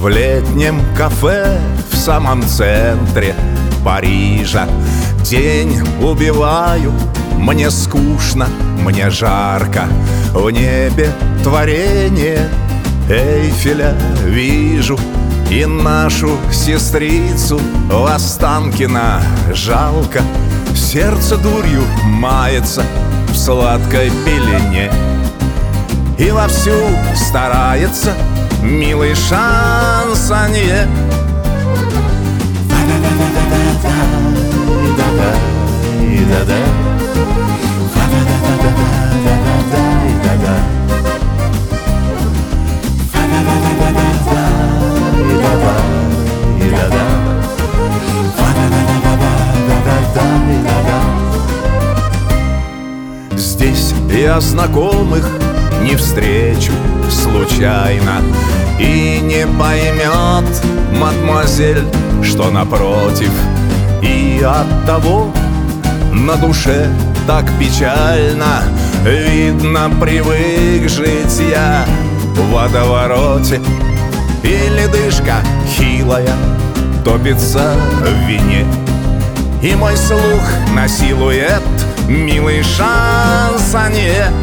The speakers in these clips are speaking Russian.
В летнем кафе в самом центре Парижа день убиваю. Мне скучно, мне жарко. В небе творение Эйфеля вижу. И нашу сестрицу Останкина жалко. Сердце дурью мается в сладкой пелене. И вовсю старается милый шансонье. Здесь я знакомых не встречу случайно, и не поймет мадемуазель, что напротив. И оттого на душе так печально. Видно, привык жить я в водовороте, и ледышка хилая топится в вине. И мой слух насилует милый шансонье.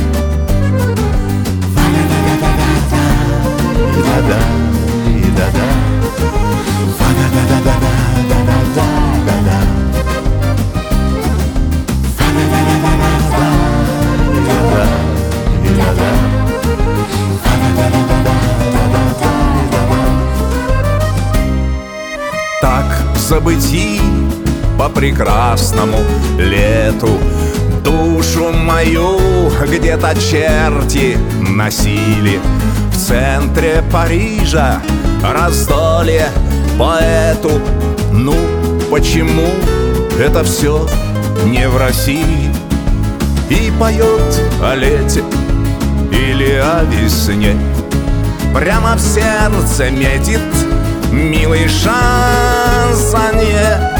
Так в забытии по прекрасному лету душу мою где-то черти носили. В центре Парижа раздолье поэту. Ну, почему это все не в России? И поет о лете или о весне. Прямо в сердце метит милый шансонье.